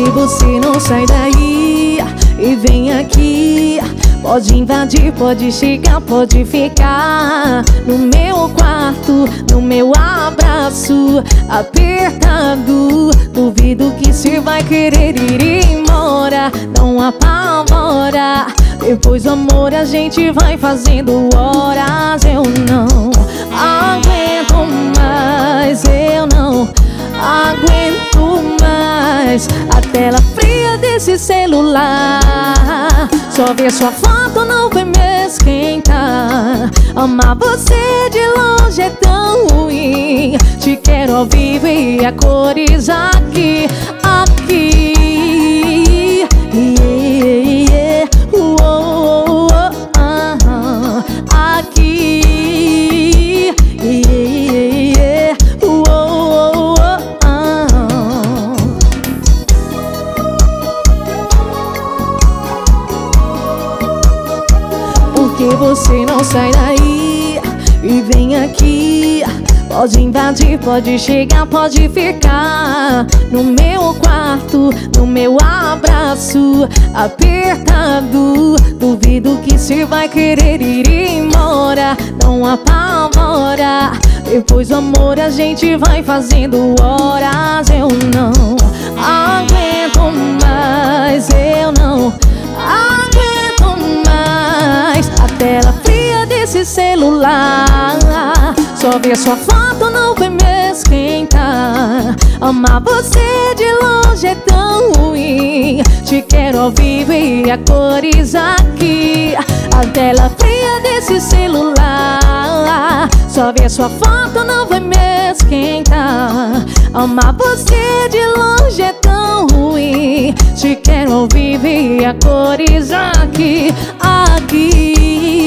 que você não sai daí e vem aqui? Pode invadir, pode chegar, pode ficar no meu quarto, no meu abraço apertado. Duvido que você vai querer ir embora. Não apavora, depois do amor a gente vai fazendo horas. Eu não aguento mais, eu não aguento mais a tela fria desse celular. Só ver sua foto não vai me esquentar. Amar você de longe é tão ruim. Te quero ao vivo e a cores aqui, aqui. Aqui. Porque você não sai daí e vem aqui? Pode invadir, pode chegar, pode ficar no meu quarto, no meu abraço apertado. Duvido que você vai querer ir embora. Não apavora, depois do amor a gente vai fazendo horas. Eu não aguento mais, eu não aguento mais a tela fria desse celular. Só ver sua foto não vai me esquentar. Amar você de longe é tão ruim. Te quero ao vivo e a cores aqui. A tela fria desse celular. Só ver sua foto não vai me esquentar. Amar você de longe é tão ruim. Te quero ao vivo e a cores aqui, aqui.